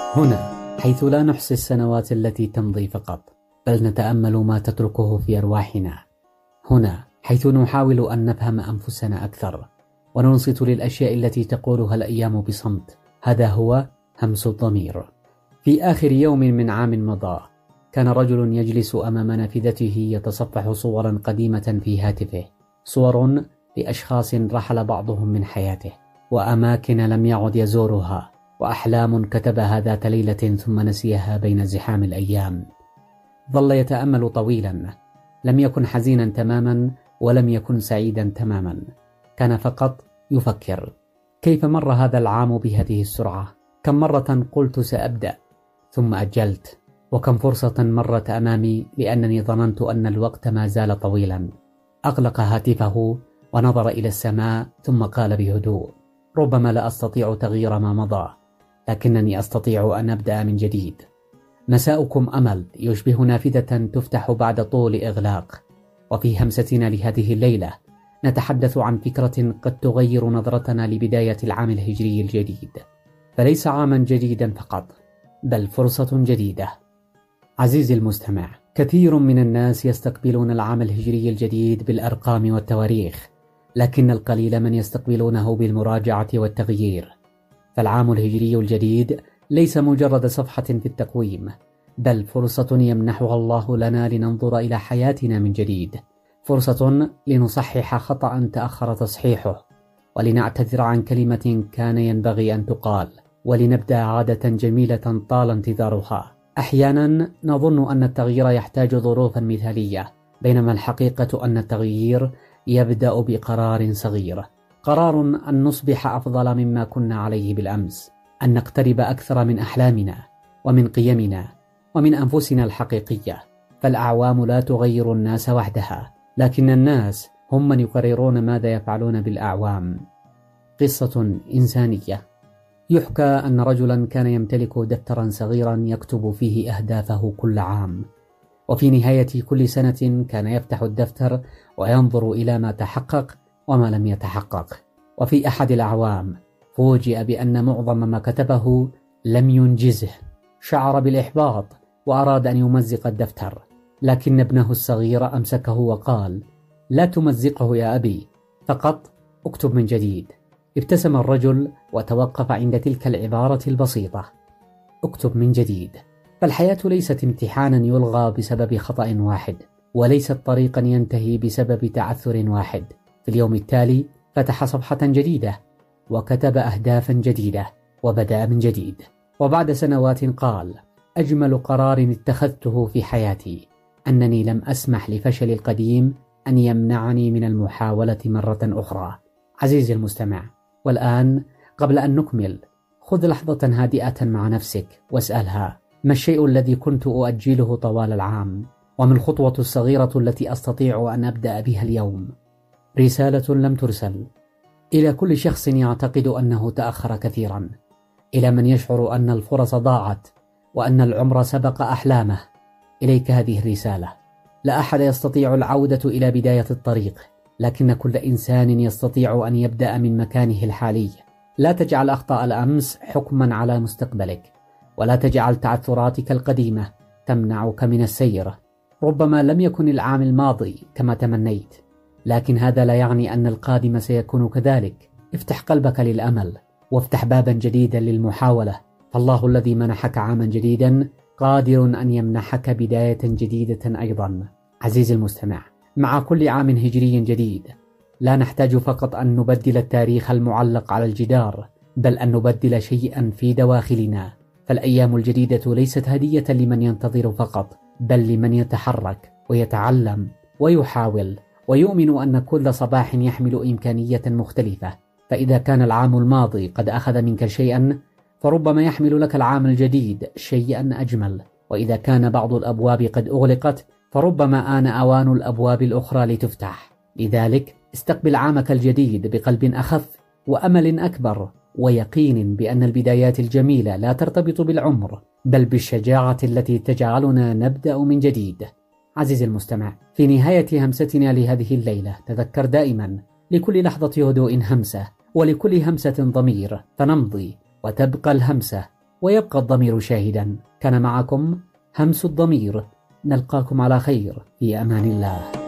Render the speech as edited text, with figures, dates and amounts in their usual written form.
هنا حيث لا نحصي السنوات التي تمضي فقط، بل نتأمل ما تتركه في أرواحنا. هنا حيث نحاول أن نفهم أنفسنا أكثر وننصت للأشياء التي تقولها الأيام بصمت. هذا هو همس الضمير. في آخر يوم من عام مضى، كان رجل يجلس أمام نافذته يتصفح صورا قديمة في هاتفه، صور لأشخاص رحل بعضهم من حياته، وأماكن لم يعد يزورها، وأحلام كتبها ذات ليلة ثم نسيها بين زحام الأيام. ظل يتأمل طويلا، لم يكن حزينا تماما ولم يكن سعيدا تماما، كان فقط يفكر: كيف مر هذا العام بهذه السرعة؟ كم مرة قلت سأبدأ ثم أجلت، وكم فرصة مرت أمامي لأنني ظننت أن الوقت ما زال طويلا. أغلق هاتفه ونظر إلى السماء ثم قال بهدوء: ربما لا أستطيع تغيير ما مضى، لكنني أستطيع أن أبدأ من جديد. مساؤكم أمل يشبه نافذة تفتح بعد طول إغلاق، وفي همستنا لهذه الليلة نتحدث عن فكرة قد تغير نظرتنا لبداية العام الهجري الجديد، فليس عاما جديدا فقط، بل فرصة جديدة. عزيزي المستمع، كثير من الناس يستقبلون العام الهجري الجديد بالأرقام والتواريخ، لكن القليل من يستقبلونه بالمراجعة والتغيير. فالعام الهجري الجديد ليس مجرد صفحة في التقويم، بل فرصة يمنحها الله لنا لننظر إلى حياتنا من جديد، فرصة لنصحح خطأ تأخر تصحيحه، ولنعتذر عن كلمة كان ينبغي أن تقال، ولنبدأ عادة جميلة طال انتظارها. أحيانا نظن أن التغيير يحتاج ظروفا مثالية، بينما الحقيقة أن التغيير يبدأ بقرار صغير، قرار أن نصبح أفضل مما كنا عليه بالأمس، أن نقترب أكثر من أحلامنا ومن قيمنا ومن أنفسنا الحقيقية. فالأعوام لا تغير الناس وحدها، لكن الناس هم من يقررون ماذا يفعلون بالأعوام. قصة إنسانية. يحكى أن رجلا كان يمتلك دفترا صغيرا يكتب فيه أهدافه كل عام، وفي نهاية كل سنة كان يفتح الدفتر وينظر إلى ما تحقق وما لم يتحقق. وفي أحد الأعوام فوجئ بأن معظم ما كتبه لم ينجزه، شعر بالإحباط وأراد أن يمزق الدفتر، لكن ابنه الصغير أمسكه وقال: لا تمزقه يا أبي، فقط اكتب من جديد. ابتسم الرجل وتوقف عند تلك العبارة البسيطة: اكتب من جديد. فالحياة ليست امتحانا يلغى بسبب خطأ واحد، وليست طريقا ينتهي بسبب تعثر واحد. في اليوم التالي فتح صفحة جديدة وكتب أهدافا جديدة وبدأ من جديد. وبعد سنوات قال: أجمل قرار اتخذته في حياتي أنني لم أسمح لفشل القديم أن يمنعني من المحاولة مرة أخرى. عزيزي المستمع، والآن قبل أن نكمل، خذ لحظة هادئة مع نفسك واسألها: ما الشيء الذي كنت أؤجله طوال العام؟ وما الخطوة الصغيرة التي أستطيع أن أبدأ بها اليوم؟ رسالة لم ترسل إلى كل شخص يعتقد أنه تأخر كثيرا، إلى من يشعر أن الفرص ضاعت وأن العمر سبق أحلامه. إليك هذه الرسالة: لا أحد يستطيع العودة إلى بداية الطريق، لكن كل إنسان يستطيع أن يبدأ من مكانه الحالي. لا تجعل أخطاء الأمس حكما على مستقبلك، ولا تجعل تعثراتك القديمة تمنعك من السير. ربما لم يكن العام الماضي كما تمنيت، لكن هذا لا يعني أن القادم سيكون كذلك. افتح قلبك للأمل وافتح بابا جديدا للمحاولة، فالله الذي منحك عاما جديدا قادر أن يمنحك بداية جديدة أيضا. عزيزي المستمع، مع كل عام هجري جديد لا نحتاج فقط أن نبدل التاريخ المعلق على الجدار، بل أن نبدل شيئا في دواخلنا. فالأيام الجديدة ليست هدية لمن ينتظر فقط، بل لمن يتحرك ويتعلم ويحاول ويؤمن أن كل صباح يحمل إمكانية مختلفة. فإذا كان العام الماضي قد أخذ منك شيئا، فربما يحمل لك العام الجديد شيئا أجمل. وإذا كان بعض الأبواب قد أغلقت، فربما آن أوان الأبواب الأخرى لتفتح. لذلك استقبل عامك الجديد بقلب أخف وأمل أكبر، ويقين بأن البدايات الجميلة لا ترتبط بالعمر، بل بالشجاعة التي تجعلنا نبدأ من جديد. عزيزي المستمع، في نهاية همستنا لهذه الليلة تذكر دائما: لكل لحظة هدوء همسة، ولكل همسة ضمير، فنمضي وتبقى الهمسة ويبقى الضمير شاهدا. كان معكم همس الضمير، نلقاكم على خير في أمان الله.